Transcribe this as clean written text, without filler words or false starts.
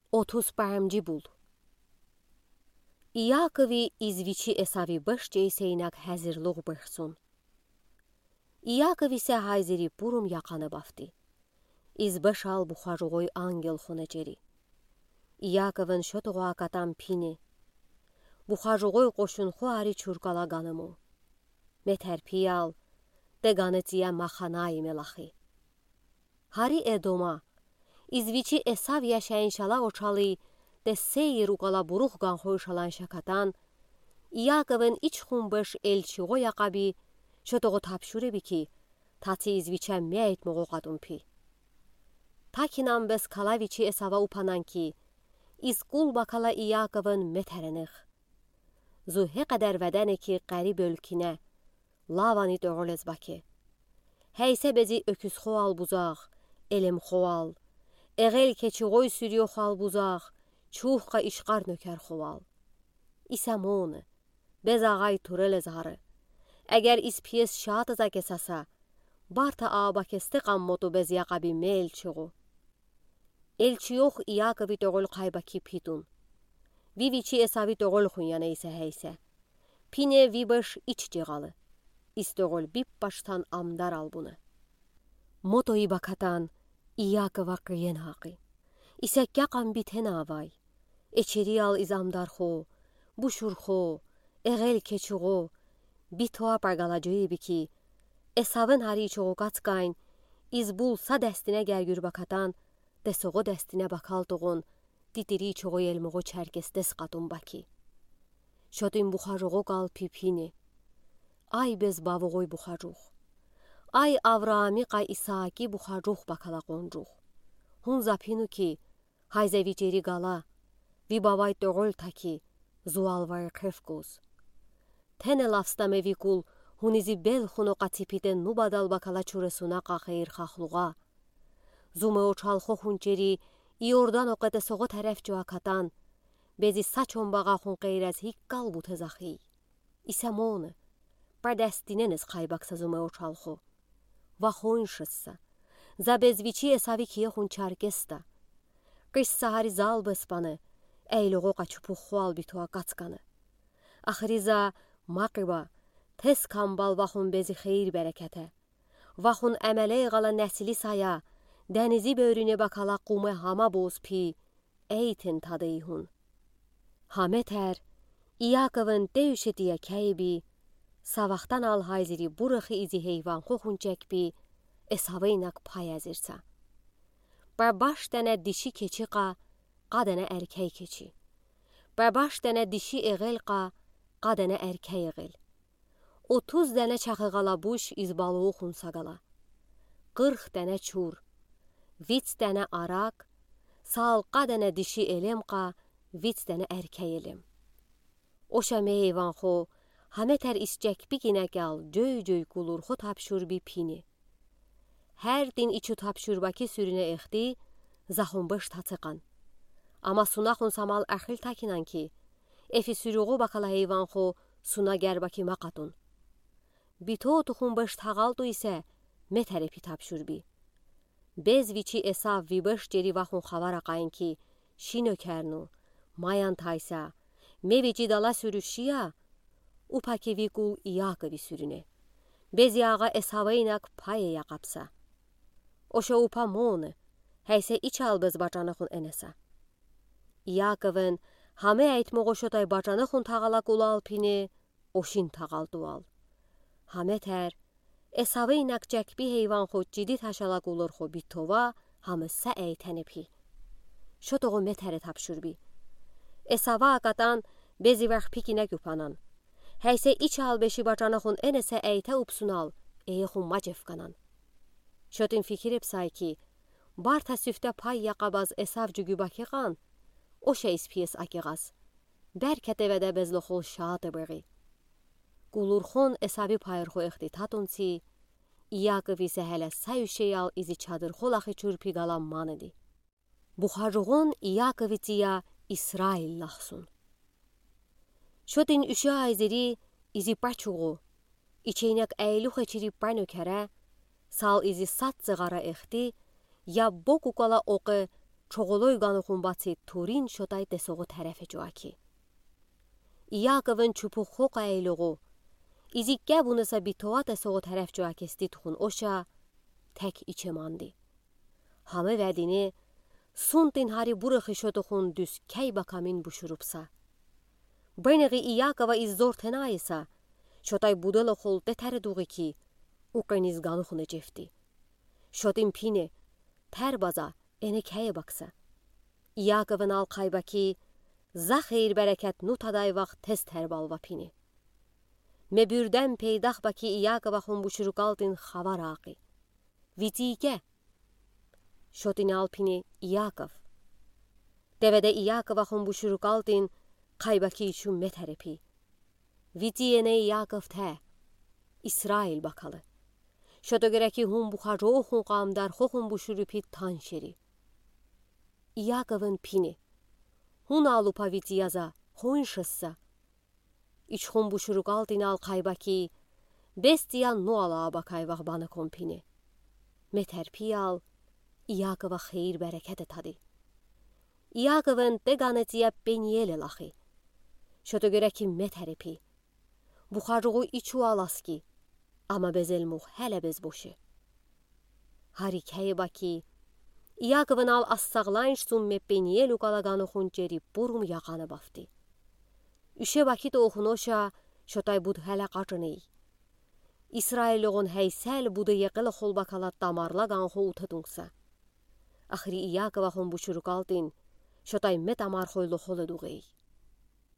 30 պարմջի բուլ։ Իակովի իզվիչի Էսավի բշճ էյսեյնակ həzirluq բրխսուն։ Իակով իսե հայզերի բուրում яқаны բավտի։ Iz բշալ բուխաժողոյ անգել խոնեջերի։ Իակովն շոտողո ակատան փինի։ Բուխաժողոյ qoşunxu արի չուրկալա գանմու։ Մեթերփիալ դեգանեցիա մախանայի մելախի։ Հարի Էդոմա իզվիչի Էսավ яշային շալա օչալի տեսեյր ուկալա բուրուխ գանխոյ շալան շակատան Իակովն իչ խումբշ էլչիղո յակաբի շոտողո թափշուրե բիքի թացի իզվիչա միայտ մողոqatումփի Թաքինան բես քալավիչի Էսավա ուփանանքի իսկուլ բակալա Իակովն մեթերենեղ Զուհե qədər վədənեքի qərib ölkinə լավանի տողոլեց բակե Հեյսե բեզի öküz xoal buzaq elem xoal Էղել keçiğoy sürüyor xal buzaq çuğqa işqar nökər xoal İsəmon bez ağay turel zarı Əgər ispiyes şat zakesasa barta abakeste qammotu bez yaqabi melçiğo Elçiyox İakovi toğol qaybaki pitun Viviçi Esavi toğol xunyanə isə heysə Pine vibaş iç cığalı İstoğol bip baştan amdar al bunu Motoyi bakatan İakova qıyen haqı İsək yaqan biten avay Eçeri al izamdar xo Buşur xo Eğel keçiğo Bitoa pargalacıyı biki Esavın hari çoğu qaçqayn İzbul sa dəstinə gərgür bakatan Desoğu dəstinə bakal toğun Titiri çoğu elmoğu çərkestes qatun baki Şotin buxajoğu qal pipini Ay bez bavoğoy buxajoğ Ay Avrami qay İsaaki buxajoğ bakala qonjoğ Hun zapinu ki Hayzeviceri qala Vibavay toğol taki Zualvar qefqoz Tene lafstame vikul Hunizi bel xuno qatipiden nubadal bakala çuresuna qaxeyir xaxluğa Zume oçalxo xunçeri İordan oqete soğu tərəf cüakatan Bezi saç onbağa xun qeyrəz hiqqal bu tezaxi İsəmon Pardəstineniz qaybaqsa zume oçalxo Vaxoinşıssa Zabezviçi Esavi kiye xun çarkesta Qış sahari zal bespanı Eyloğu qaçupu xual bitoa qaçqanı Axriza maqiba Tes kambal vaxun bezi xeyir bərəkətə Vaxun əmələ qala nəsili saya Dənizi börünə bakala qume hama boz pi Eytin tadeyhun Hametər İakovın deyüşetiyə kəybi Savaqtan al hayziri burıxı izi heyvan xoxun çəkbi Esaveynak pay əzirsə Barbaş dənə dişi keçi qa Qadənə ərkəy keçi Barbaş dənə dişi eğel qa Qadənə ərkəy eğel 30 dənə çaxıqala buş izbalığı xunsaqala 40 dənə çur Vits dənə araq Sal qadənə dişi elem qa Vits dənə ərkəy elem Oşa meyvan xo Hametər iscək biginə gəl Cöy qulur xo tapşur bi pini Hər din içu tapşur baki sürünə exdi Zaxunbaş taçıqan Ama sunaxun samal əxil takinan ki Efi sürüğü bakala heyvan xo Suna gərbaki maqatun Bito tuxunbaş tağaldu isə Metərepi tapşur bi Bezviçi Esav vibaş ceri vaxun xavara qayn ki Şinökərnu Mayan taysa Mevici dala sürüşiya Upaki vikul İakovi sürüne Bezi ağa Esaveynak paye yaqapsa Oşa upa mon Heyse iç albez bacanıxun enesa İakovın Hame eytmoğu şotay bacanıxun tağala qulal pini Oşin tağal dual Hametər Esaveynak cəkbi heyvan xo cidi taşala qulur xo bitova Hamıssa eytənepi Şotoğu metəri tapşur bi Esava aqatan Bezi vax pikinə güpanan Heyse iç albeşi bacanıxun enese eytə upsunal Eyxun macefqanan Şotin fikir epsay ki Barta süfte pay yaqabaz Esav cügübaki qan O şeys piyes akiğaz Bərkət evədə bezloxol şaatı bəği Qulurxon Esavi payırxo exti tatunsi İakov isə hələ sayüşeyal izi çadır xolaxı çürpi qalan manıdi Buxarıqon İakovitiya İsrail laxsun Şotin üşü ayzeri izi paçuğu İçeynak əylu xeçiri panökərə Sal izi sat zığara exti Ya boku qala oqı çoğoloy qanıxun batsi turin şotay desoğu tərəfə joaki. Iyakovun çupu xoqa eyloğu, izikkə bunasa bitoa desoğu tərəf joakesti tuxun oşa, tək içemandi. Hamı vədini, suntin hari burıxı şotuxun düz kəy bakamin buşurupsa. Bənəği Iyakova izzortenayisa, şotay budelo xol detəriduğu ki, uqeniz qanıxunu cefti. Şotin pini, tərbaza, ene kəyə baksa. Iyakovun al qaybaki, za xeyir bərəkət nutaday vaxt tez tərbalva pini. Mebürdən peydax baki Iyakova xun buşurukaldin xavar aği. Vidigə. Şotin al pini Iyakov. Devede Iyakova xun buşurukaldin qaybaki üçün metərepi. Vidiyene Iyakov tə. İsrail bakalı. Şoto gereki hun buxarro xun qamdar xoxun buşurupi tanşeri. Iyakovun pini. Hun alupa vidiyaza, xun şıssa. İç xun buşurukaldin al qaybaki, bestiyan nu ala bakayvaq bana kompini. Metərpi al, Iyakova xeyir bərəkət tadı. Iyakovun deganetiyə beniyel laxi. Şoto gereki metərepi. Buxarruğu içu alaski, ama bezelmuq hələ bez boşu. Harikəyi baki, Iyakovun al assaqlanşsun me beniyel uqalaqanıxun ceri burum yaqanı bafti. Üşe vakit oxunoşa, şotay bud hələ qaçınıy. İsrailluğun heysel budu yeqil xolbakalat damarla qanxu utadunsa. Axiri Iyakova xun buşurukaldin, şotay met amar xoylu xolu duğey.